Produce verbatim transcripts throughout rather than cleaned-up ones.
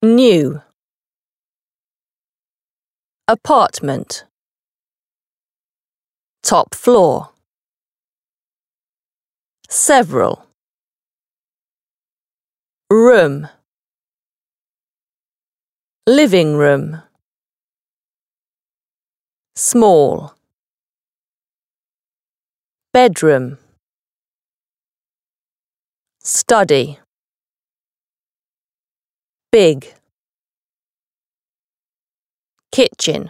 New. Apartment. Top floor. Several. Room. Living room. Small. Bedroom. Study. Big. Kitchen.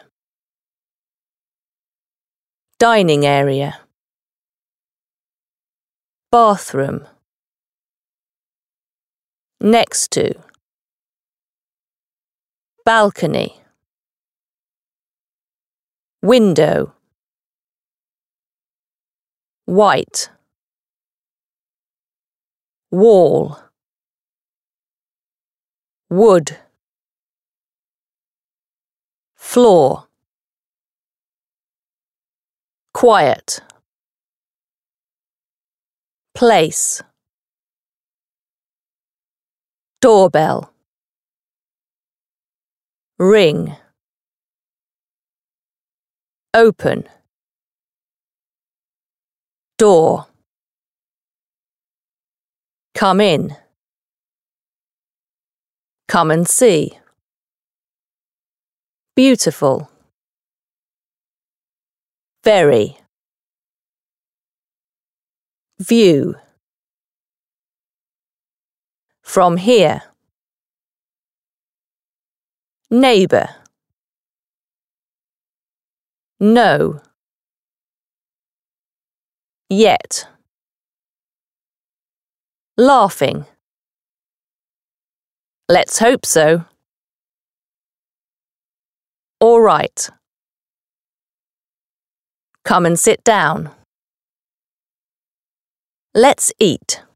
Dining area. Bathroom. Next to. Balcony. Window. White. Wall. Wood. Floor. Quiet. Place. Doorbell. Ring. Open. Door. Come in. Come and see. Beautiful. Very. View. From here. Neighbour. No. Yet. Laughing. Let's hope so. All right. Come and sit down. Let's eat.